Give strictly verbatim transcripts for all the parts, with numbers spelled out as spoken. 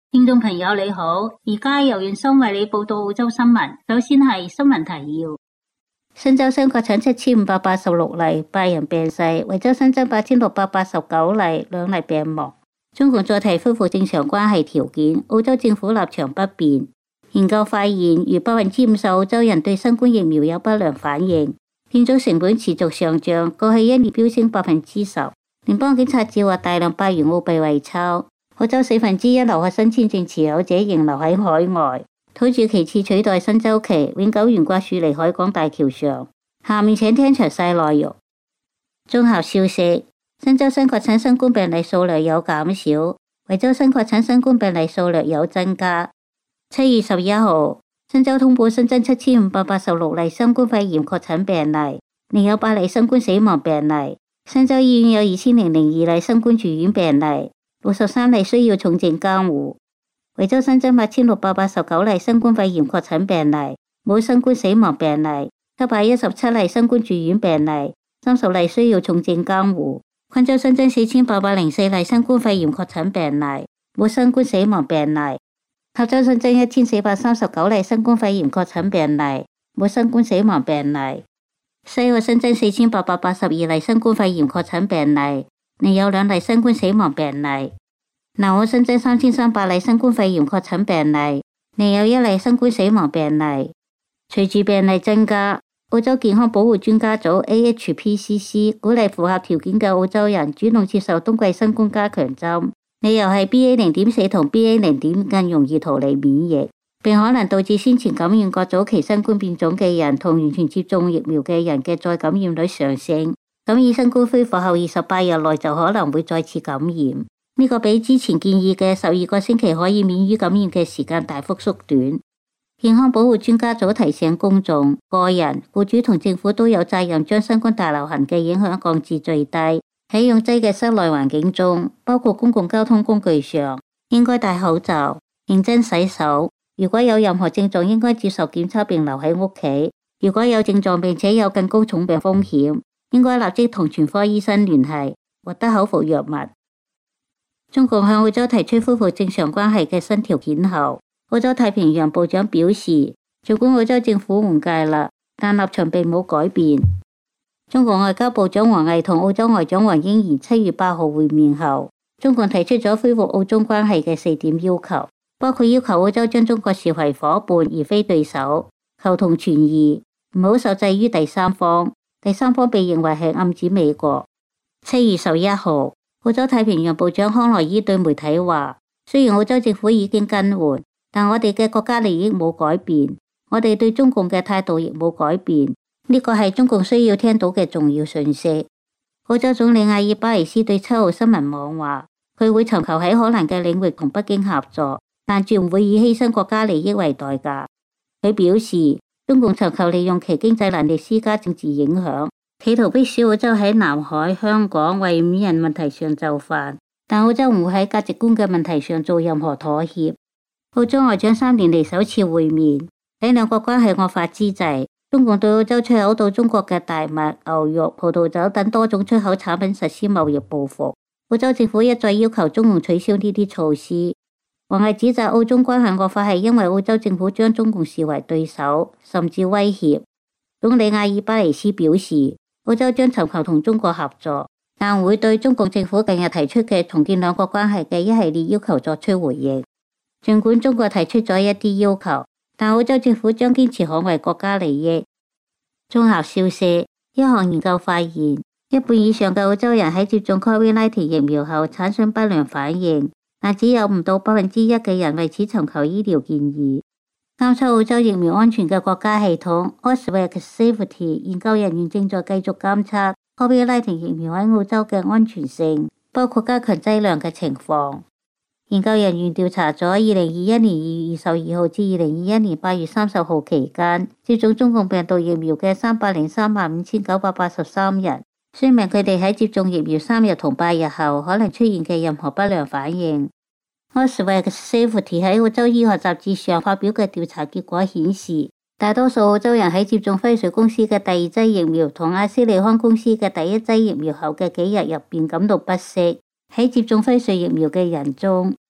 聽眾朋友你好，而家由袁生為你報道澳洲新聞。首先係新聞提要：新州新確診七千五百八十六例，八人病逝；維州新增八千六百八十九例，兩例病亡。中共再提恢復正常關係條件，澳洲政府立場不變。研究發現，逾百分之五十澳洲人對新冠疫苗有不良反應。建築成本持續上漲，過去一年飆升百分之十。聯邦警察截獲大量百元澳幣偽鈔。澳洲四分之一留學生簽證持有者仍留喺海外。土著旗幟取代新州旗，永久懸掛豎立海港大橋上。下面請聽詳細內容。綜合消息：新州新確診新冠病例數略有減少，維州新確診新冠病例數略有增加。七月十一號，新州通報新增七千五百八十六例新冠肺炎確診病例，另有八例新冠死亡病例。新州醫院有二千零零二例新冠住院病例。六十三例需要重症監護。維州新增八千六百八十九例新冠肺炎確診病例，冇新冠死亡病例。七百一十七例新冠住院病例，三十例需要重症監護。昆州新增四千八百零四例新冠肺炎確診病例，冇新冠死亡病例。塔州新增一千四百三十九例新冠肺炎確診病例，冇新冠死亡病例。西澳新增四千八百八十二例新冠肺炎確診病例，另有兩例新冠死亡病例。南澳新增三千三百例新冠肺炎確診病例，另有一例新冠死亡病例。隨住病例增加，澳洲健康保護專家組 A H P C C 鼓勵符合條件嘅澳洲人主動接受冬季新冠加強針，理由係 B A 零點四 同 B A 零點五更容易逃離免疫，並可能導致先前感染過早期新冠變種嘅人同完全接種疫苗嘅人嘅再感染率上升。感染新冠恢復後二十八日內就可能會再次感染，呢個比之前建議嘅十二個星期可以免於感染嘅時間大幅縮短。健康保護專家組提醒公眾、個人、僱主同政府都有責任將新冠大流行嘅影響降至最低。喺擁擠嘅室內環境中，包括公共交通工具上，應該戴口罩、認真洗手。如果有任何症狀，應該接受檢測並留喺屋企。如果有症狀並且有更高重病風險，應該立即同全科醫生聯繫，獲得口服藥物。中共向澳洲提出恢復正常關係嘅新條件後，澳洲太平洋部長表示，儘管澳洲政府換屆啦，但立場並冇改變。中國外交部長王毅同澳洲外長黃英賢七月八號會面後，中共提出咗恢復澳中關係嘅四點要求，包括要求澳洲將中國視為夥伴而非對手，求同存異，唔好受制於第三方。第三方被認為係暗指美國。七月十一號，澳洲太平洋部長康萊伊對媒體話，雖然澳洲政府已經更換，但我哋嘅國家利益冇改變，我哋對中共嘅態度亦冇改變，呢個係中共需要聽到嘅重要訊息。澳洲總理阿爾巴尼斯對七號新聞網話，佢會尋求喺可能嘅領域同北京合作，但絕唔會以犧牲國家利益為代價。佢表示，中共尋求利用其經濟能力施加政治影響，企圖迫使澳洲喺南海、香港、維吾爾人問題上就範，但澳洲唔會喺價值觀嘅問題上做任何妥協。澳洲外長三年嚟首次會面，喺兩國關係惡化之際，中共對澳洲出口到中國嘅大麥、牛肉、葡萄酒等多種出口產品實施貿易報復。澳洲政府一再要求中共取消呢啲措施。王毅指責澳中關係惡化係因為澳洲政府將中共視為對手，甚至威脅。總理阿爾巴尼斯表示，澳洲將尋求同中國合作，但會對中共政府近日提出嘅重建兩國關係嘅一系列要求作出回應。儘管中國提出咗一啲要求，但澳洲政府將堅持捍衛國家利益。綜合消息，一項研究發現，一半以上嘅澳洲人喺接種 Covid 十九 疫苗後產生不良反應，但只有唔到百分之一嘅人為此尋求醫療建議。監測澳洲疫苗安全嘅國家系統 Auswag Safety 研究人員正在繼續監測 Covid 十九 疫苗喺澳洲嘅安全性，包括加強劑量嘅情況。研究人員調查咗二零二一年二月二十二號至二零二一年八月三十號期間接種中共病毒疫苗嘅三百零三萬五千九百八十三人，說明佢哋喺接種疫苗三日同八日後可能出現嘅任何不良反應。Auswag Safety 喺澳洲醫學雜誌上發表嘅調查結果顯示，大多數澳洲人喺接種輝瑞公司嘅第二劑疫苗同阿斯利康公司嘅第一劑疫苗後嘅幾日入邊感到不適。喺接種輝瑞疫苗嘅人中，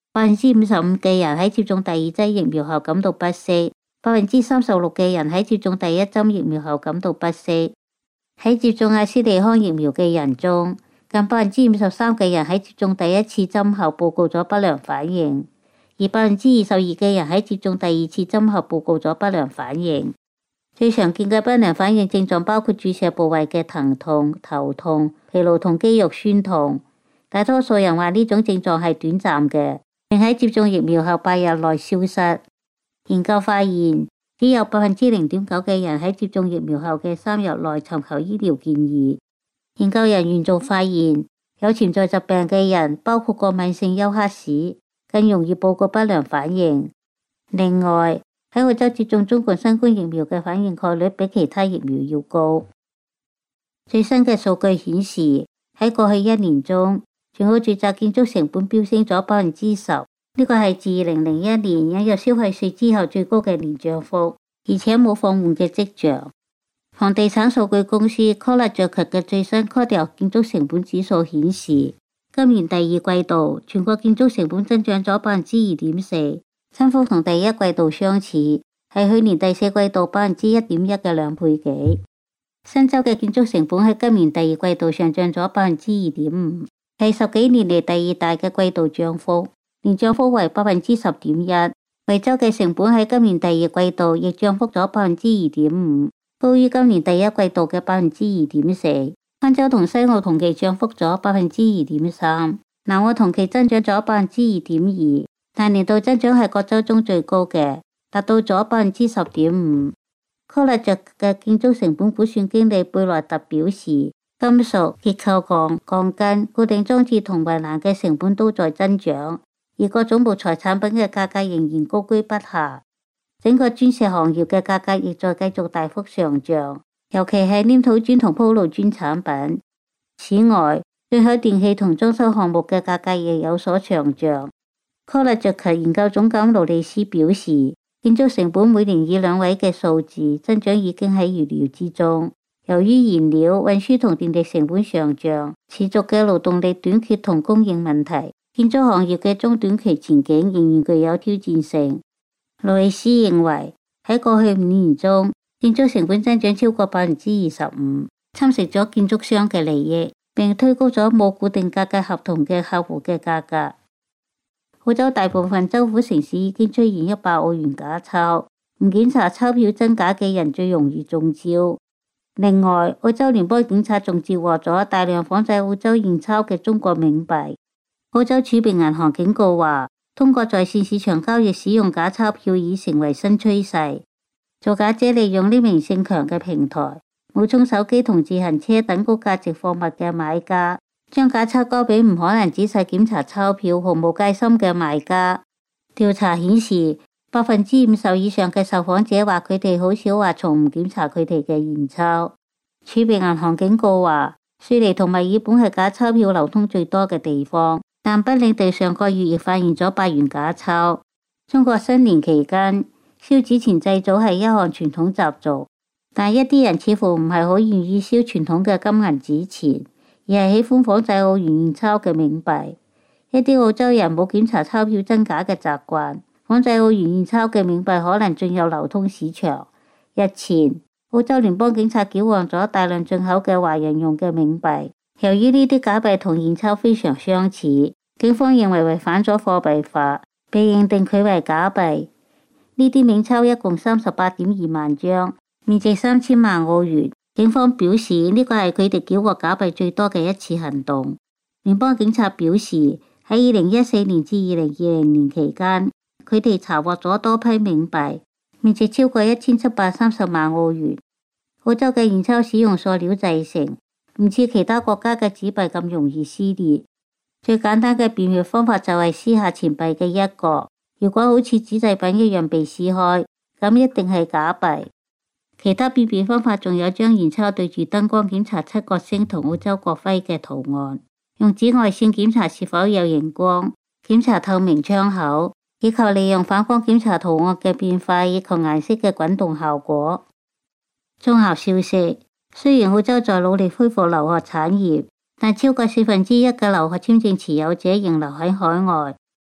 百分之五十五嘅人喺接種第二劑疫苗後感到不適，百分之三十六嘅人喺接種第一針疫苗後感到不適。喺接種阿斯利康疫苗嘅人中，近百分之五十三嘅人喺接種第一次針後報告咗不良反應，而百分之二十二嘅人喺接種第二次針後報告咗不良反應。最常見嘅不良反應症狀包括注射部位嘅疼痛、頭痛、疲勞同肌肉痠痛。大多數人話呢種症狀係短暫嘅，並喺接種疫苗後八日內消失。研究發現，只有百分之零點九嘅人喺接種疫苗後嘅三日內尋求醫療建議。研究人員仲發現，有潛在疾病嘅人，包括過敏性休克史，更容易報告不良反應。另外，喺澳洲接種中國新冠疫苗嘅反應概率比其他疫苗要高。最新嘅數據顯示，喺過去一年中，全澳住宅建築成本飆升咗百分之十，呢個係自二零零一年引入消費稅之後最高嘅年漲幅，而且冇放緩嘅跡象。房地產數據公司 CoreLogic 嘅最新 Cordell 建築成本指數顯示，今年第二季度全國建築成本增長咗百分之二點四，增幅同第一季度相似，係去年第四季度百分之一點一嘅兩倍幾。新州嘅建築成本喺今年第二季度上漲咗百分之二點五，係十幾年嚟第二大嘅季度漲幅，年漲幅為百分之十點一。維州嘅成本喺今年第二季度亦漲幅咗百分之二點五，高於今年第一季度嘅百分之二點四。昆州同西澳同期漲幅咗百分之二點三，南澳同期增長咗百分之二點二，但年度增長係各州中最高嘅，達到咗百分之十點五。CoreLogic嘅建築成本估算經理貝萊特表示，金屬、結構鋼、鋼筋、固定裝置同圍欄嘅成本都在增長，而各種木材產品嘅價格仍然高居不下。整個磚石行業嘅價格亦在繼續大幅上漲，尤其係黏土磚同鋪路磚產品。此外，進口電器同裝修項目嘅價格亦有所上漲。CoreLogic研究總監勞利斯表示，建築成本每年以兩位嘅數字增長已經喺預料之中。由於燃料、運輸同電力成本上漲，持續嘅勞動力短缺同供應問題，建築行業嘅中短期前景仍然具有挑戰性。路易斯認為喺過去五年中，建築成本增長超過百分之二十五，侵蝕咗建築商嘅利益，並推高咗冇固定價格合同嘅客戶嘅價格。澳洲大部分州府城市已經出現一百澳元假鈔，唔檢查鈔票真假嘅人最容易中招。另外，澳洲聯邦警察仲截獲咗大量仿製澳洲現鈔嘅中國冥幣。澳洲儲備銀行警告話，通過在線市場交易使用假鈔票已成為新趨勢。造假者利用匿名性強嘅平台，冒充手機同自行車等高價值貨物嘅買家，將假鈔交俾唔可能仔細檢查鈔票、毫無戒心嘅賣家。調查顯示，百分之五十以上嘅受訪者話佢哋好少話從唔檢查佢哋嘅現鈔。儲備銀行警告話，雪梨同墨爾本係假鈔票流通最多嘅地方，但北領地上個月亦發現咗百元假鈔。中國新年期間，燒紙錢祭祖係一項傳統習俗，但一啲人似乎唔係好願意燒傳統嘅金銀紙錢，而係喜歡仿製澳元現鈔嘅冥幣。一啲澳洲人冇檢查鈔票真假嘅習慣，仿製澳元現鈔嘅冥幣可能進入流通市場。日前，澳洲聯邦警察繳獲咗大量進口嘅華人用嘅冥幣，由於呢啲假幣同現鈔非常相似，警方認為違反咗貨幣法，被認定佢為假幣。呢啲冥鈔一共三十八點二萬張，面值三千萬澳元。警方表示呢個係佢哋繳獲假幣最多嘅一次行動。聯邦警察表示喺二零一四年至二零二零年期間，佢哋查獲咗多批冥幣，面值超過一千七百三十萬澳元。澳洲嘅現鈔使用塑料製成，唔似其他國家嘅紙幣咁容易撕裂。最簡單嘅辨別方法就係撕下錢幣嘅一角，如果好似紙製品一樣被撕開，咁一定係假幣。其他辨別方法仲有將現鈔對住燈光檢查七角星同澳洲國徽嘅圖案，用紫外線檢查是否有熒光，檢查透明窗口，以及利用反光檢查圖案嘅變化以及顏色嘅滾動效果。綜合消息，雖然澳洲在努力恢復留學產業，但超過四分之一嘅留學簽證持有者仍留喺海外。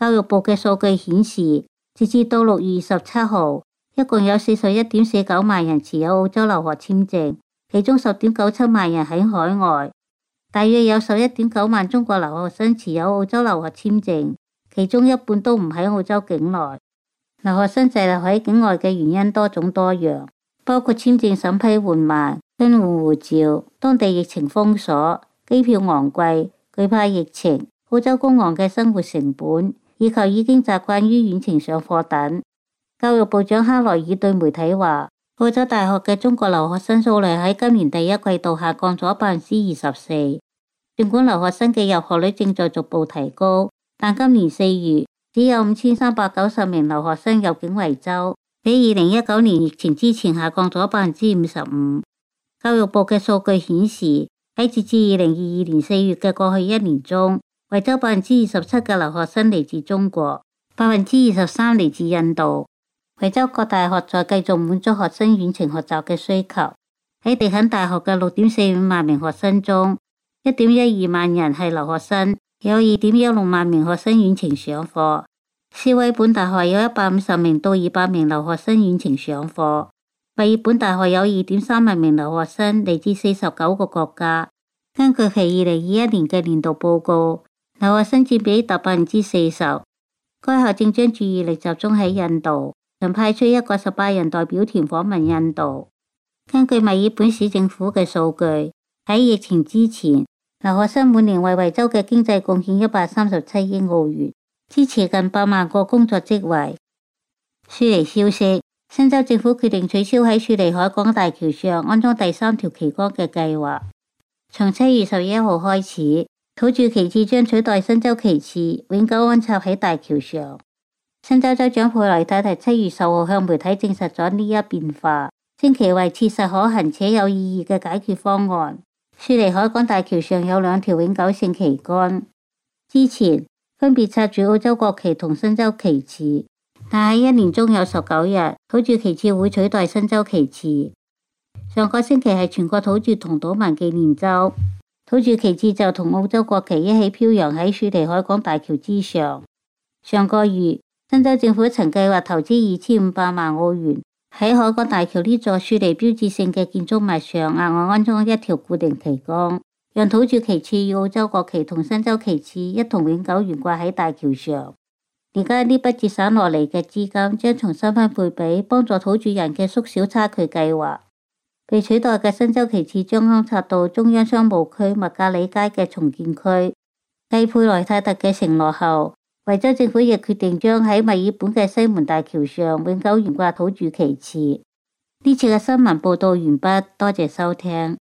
教育部嘅數據顯示，截至到六月二十七號，一共有四十一點四九萬人持有澳洲留學簽證，其中十點九七萬人喺海外。大約有十一點九萬中國留學生持有澳洲留學簽證，其中一半都唔喺澳洲境內。留學生滯留喺境外嘅原因多種多樣，包括簽證審批緩慢、更換護照、當地疫情封鎖、機票昂貴、懼怕疫情、澳洲高昂嘅生活成本，以及已經習慣於遠程上課等。教育部長哈萊爾對媒體話，澳洲大學嘅中國留學生數量喺今年第一季度下降咗百分之二十四。儘管留學生嘅入學率正在逐步提高，但今年四月只有五千三百九十名留學生入境維州，比二零一九年疫情之前下降咗百分之五十五。教育部嘅數據顯示，喺截至二零二二年四月嘅過去一年中，維州百分之二十七嘅留學生嚟自中國，百分之二十三嚟自印度。維州各大學在繼續滿足學生遠程學習嘅需求。喺地肯大學嘅六點四五萬名學生中，一點一二萬人係留學生，有二點一六萬名學生遠程上課。斯威本大學有一百五十名到二百名留學生遠程上課。墨爾本大學有二點三萬名留學生嚟自四十九個國家。根據其二零二一年嘅年度報告，留學生佔比達百分之四十。該校正將注意力集中喺印度，曾派出一個十八人代表團訪問印度。根據墨爾本市政府嘅數據，喺疫情之前，留學生每年為維州嘅經濟貢獻一百三十七億澳元，支持近百萬個工作職位。雪梨消息，新州政府決定取消喺雪梨海港大橋上安裝第三條旗杆嘅計劃。從七月十一號開始，土著旗幟將取代新州旗幟，永久安插喺大橋上。新州州長佩萊太太七月十號向媒體證實咗呢一變化，稱其為切實可行且有意義嘅解決方案。雪梨海港大橋上有兩條永久性旗杆，之前分別插住澳洲國旗同新州旗幟，但喺一年中有十九日，土著旗幟會取代新州旗幟。上個星期係全國土著同島民紀念週，土著旗幟就同澳洲國旗一起飄揚喺雪梨海港大橋之上。上個月，新州政府曾計劃投資二千五百萬澳元，喺海港大橋呢座雪梨標誌性嘅建築物上額外安裝一條固定旗杆，讓土著旗幟與澳洲國旗同新州旗幟一同永久懸掛喺大橋上。而家呢筆節省落嚟嘅資金將重新分配俾幫助土著人嘅縮小差距計劃。被取代嘅新州旗幟將安插到中央商務區麥格里街嘅重建區。繼佩萊太特嘅承諾後，維州政府亦決定將喺墨爾本嘅西門大橋上永久懸掛土著旗幟。呢次嘅新聞報道完畢，多謝收聽。